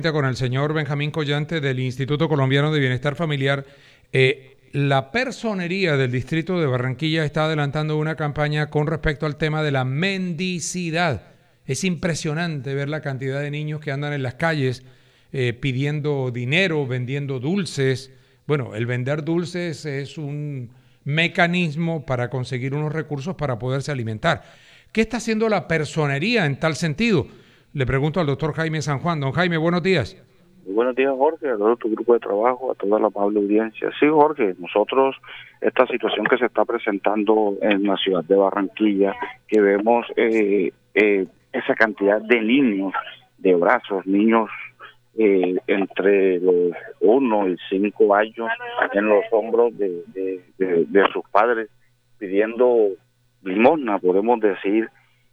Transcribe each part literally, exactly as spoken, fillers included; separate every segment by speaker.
Speaker 1: Con el señor Benjamín Collante del Instituto Colombiano de Bienestar Familiar. Eh, la personería del distrito de Barranquilla está adelantando una campaña con respecto al tema de la mendicidad. Es impresionante ver la cantidad de niños que andan en las calles eh, pidiendo dinero, vendiendo dulces. Bueno, el vender dulces es un mecanismo para conseguir unos recursos para poderse alimentar. ¿Qué está haciendo la personería en tal sentido? Le pregunto al doctor Jaime San Juan. Don Jaime, buenos días.
Speaker 2: Muy buenos días, Jorge, a todo tu grupo de trabajo, a toda la amable audiencia. Sí, Jorge, nosotros, esta situación que se está presentando en la ciudad de Barranquilla, que vemos eh, eh, esa cantidad de niños de brazos, niños eh, entre los uno y cinco años en los hombros de, de, de, de sus padres, pidiendo limosna, podemos decir,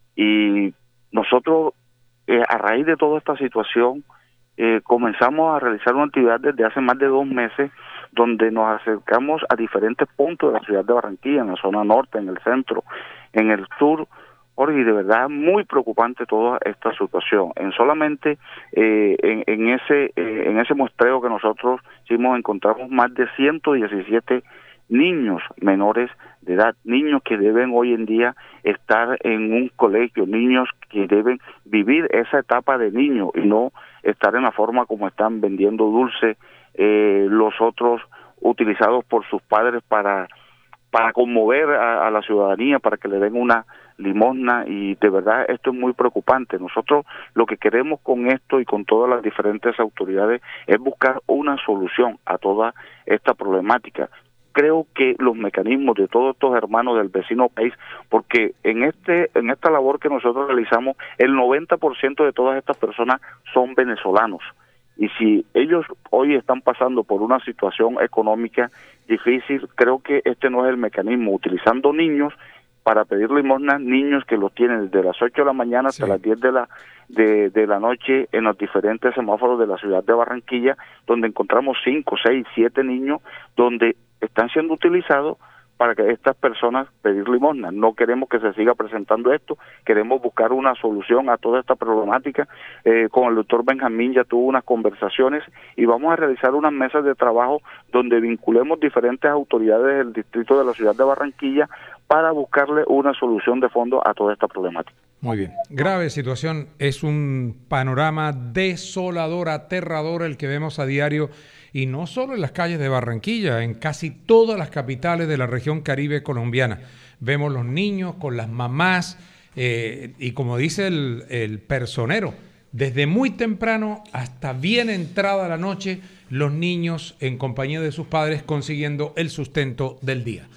Speaker 2: y nosotros, Eh, a raíz de toda esta situación, eh, comenzamos a realizar una actividad desde hace más de dos meses, donde nos acercamos a diferentes puntos de la ciudad de Barranquilla, en la zona norte, en el centro, en el sur. Jorge, y de verdad muy preocupante toda esta situación. En solamente eh, en, en ese eh, en ese muestreo que nosotros hicimos, encontramos más de ciento diecisiete niños menores de edad, niños que deben hoy en día estar en un colegio, niños que deben vivir esa etapa de niño y no estar en la forma como están vendiendo dulce, eh, los otros utilizados por sus padres para para conmover a, a la ciudadanía, para que le den una limosna, y de verdad esto es muy preocupante. Nosotros lo que queremos con esto y con todas las diferentes autoridades es buscar una solución a toda esta problemática. Creo que los mecanismos de todos estos hermanos del vecino país, porque en este en esta labor que nosotros realizamos, el noventa por ciento de todas estas personas son venezolanos, y si ellos hoy están pasando por una situación económica difícil, creo que este no es el mecanismo, utilizando niños para pedir limosna, niños que los tienen desde las ocho de la mañana hasta sí. las diez de la de, de la noche en los diferentes semáforos de la ciudad de Barranquilla, donde encontramos cinco, seis, siete niños, donde están siendo utilizados para que estas personas pedir limosna. No queremos que se siga presentando esto, queremos buscar una solución a toda esta problemática. Eh, con el doctor Benjamín ya tuvo unas conversaciones y vamos a realizar unas mesas de trabajo donde vinculemos diferentes autoridades del distrito de la ciudad de Barranquilla para buscarle una solución de fondo a toda esta problemática.
Speaker 1: Muy bien. Grave situación, es un panorama desolador, aterrador el que vemos a diario, y no solo en las calles de Barranquilla, en casi todas las capitales de la región Caribe colombiana. Vemos los niños con las mamás eh, y como dice el, el personero, desde muy temprano hasta bien entrada la noche, los niños en compañía de sus padres consiguiendo el sustento del día.